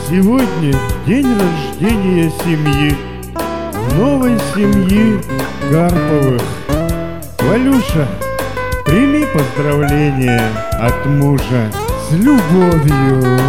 Сегодня день рождения семьи, новой семьи Карповых. Валюша, прими поздравления от мужа с любовью.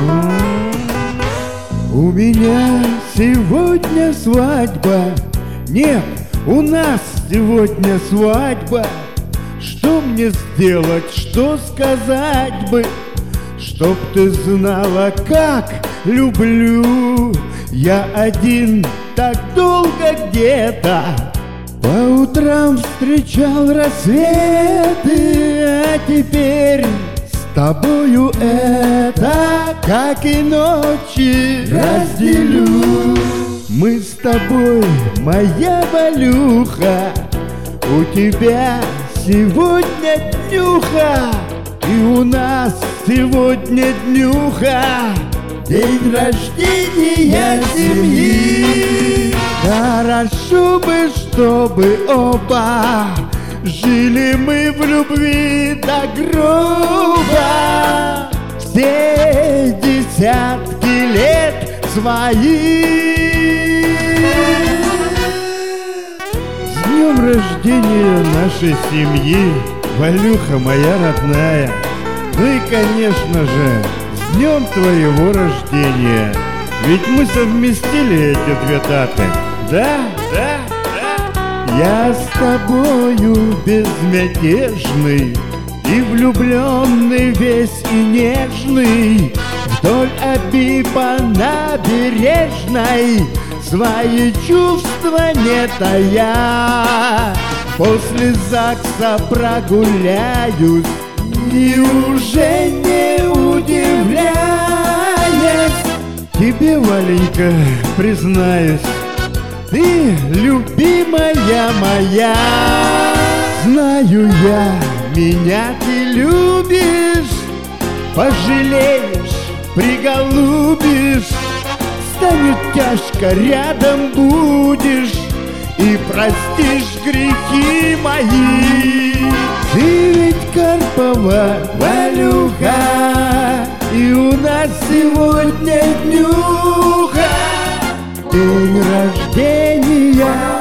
У меня сегодня свадьба. Нет, у нас сегодня свадьба. Что мне сделать, что сказать бы, чтоб ты знала, как люблю. Я один так долго где-то по утрам встречал рассветы, а теперь с тобою это, как и ночи, разделю. Мы с тобой, моя Валюха, у тебя сегодня днюха, и у нас сегодня днюха, день рождения семьи. Хорошо бы, чтобы оба жили мы в любви до гроба, все десятки лет свои. С днем рождения нашей семьи, Валюха моя родная. Ну и, конечно же, с днем твоего рождения. Ведь мы совместили эти две даты. Да? Я с тобою безмятежный и влюбленный весь и нежный, вдоль оби по набережной свои чувства не тая. После ЗАГСа прогуляюсь и уже не удивляясь тебе, Валенька, признаюсь, ты любимая моя. Знаю я, меня ты любишь, пожалеешь, приголубишь, станет тяжко, рядом будешь и простишь грехи мои. Ты ведь Карпова, Валюха, и у нас сегодня днюха, день рождения